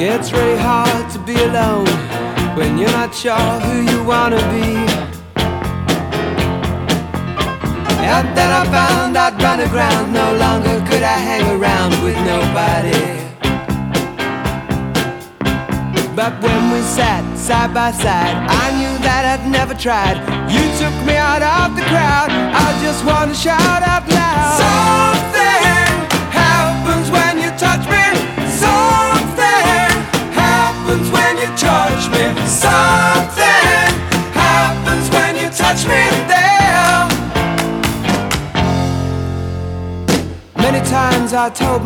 It's really hard to be alone when you're not sure who you wanna be. And then I found I'd run aground, no longer could I hang around with nobody. But when we sat side by side, I knew that I'd never tried. You took me out of the crowd, I just wanna shout out loud. Something happens when you touch me. Something happens when you touch me. Something happens when you touch me there. Many times I told